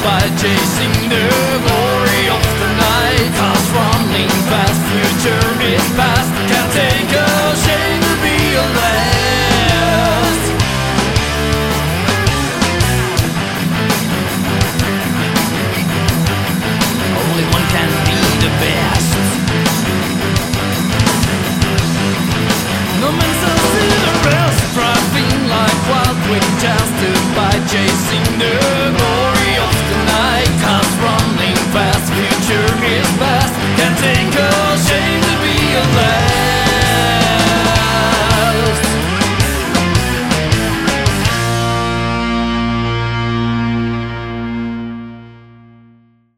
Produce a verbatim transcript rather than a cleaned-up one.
by chasing the glory of the night. Cars running fast, future is past. Can't take a shame to be a last. Only one can be the best. No man says to the rest, driving like wild, waiting just to by chasing the